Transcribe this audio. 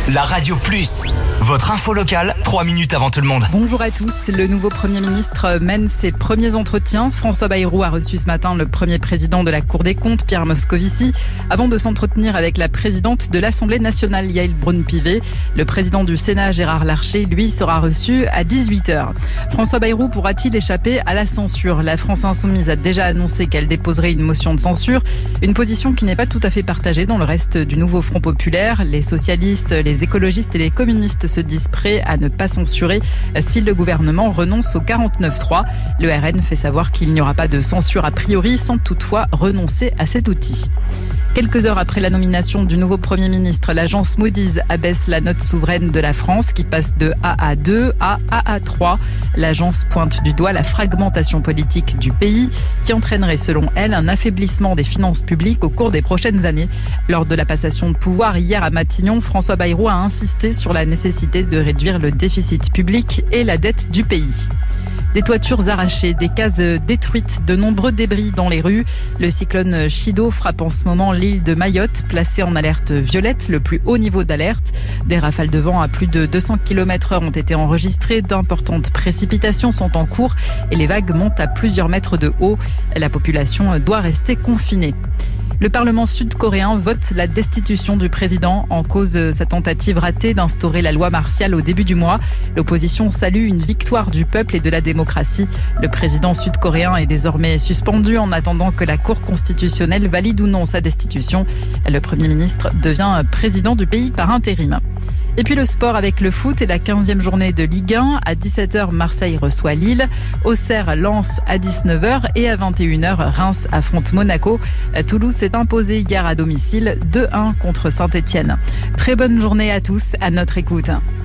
La Radio Plus, votre info locale, 3 minutes avant tout le monde. Bonjour à tous. Le nouveau Premier ministre mène ses premiers entretiens. François Bayrou a reçu ce matin le premier président de la Cour des comptes, Pierre Moscovici, avant de s'entretenir avec la présidente de l'Assemblée nationale, Yaël Braun-Pivet. Le président du Sénat, Gérard Larcher, lui, sera reçu à 18h. François Bayrou pourra-t-il échapper à la censure ? La France Insoumise a déjà annoncé qu'elle déposerait une motion de censure, une position qui n'est pas tout à fait partagée dans le reste du nouveau Front populaire. Les socialistes, les écologistes et les communistes se disent prêts à ne pas censurer si le gouvernement renonce au 49.3. Le RN fait savoir qu'il n'y aura pas de censure a priori, sans toutefois renoncer à cet outil. Quelques heures après la nomination du nouveau Premier ministre, l'agence Moody's abaisse la note souveraine de la France qui passe de AA2 à AA3. L'agence pointe du doigt la fragmentation politique du pays qui entraînerait selon elle un affaiblissement des finances publiques au cours des prochaines années. Lors de la passation de pouvoir hier à Matignon, François Bayrou a insisté sur la nécessité de réduire le déficit public et la dette du pays. Des toitures arrachées, des cases détruites, de nombreux débris dans les rues. Le cyclone Chido frappe en ce moment l'île de Mayotte, placée en alerte violette, le plus haut niveau d'alerte. Des rafales de vent à plus de 200 km/h ont été enregistrées. D'importantes précipitations sont en cours et les vagues montent à plusieurs mètres de haut. La population doit rester confinée. Le Parlement sud-coréen vote la destitution du président en cause sa tentative ratée d'instaurer la loi martiale au début du mois. L'opposition salue une victoire du peuple et de la démocratie. Le président sud-coréen est désormais suspendu en attendant que la Cour constitutionnelle valide ou non sa destitution. Le Premier ministre devient président du pays par intérim. Et puis le sport avec le foot et la 15e journée de Ligue 1. À 17h, Marseille reçoit Lille. Auxerre lance à 19h et à 21h, Reims affronte Monaco. Toulouse s'est imposé hier à domicile 2-1 contre Saint-Etienne. Très bonne journée à tous, à notre écoute.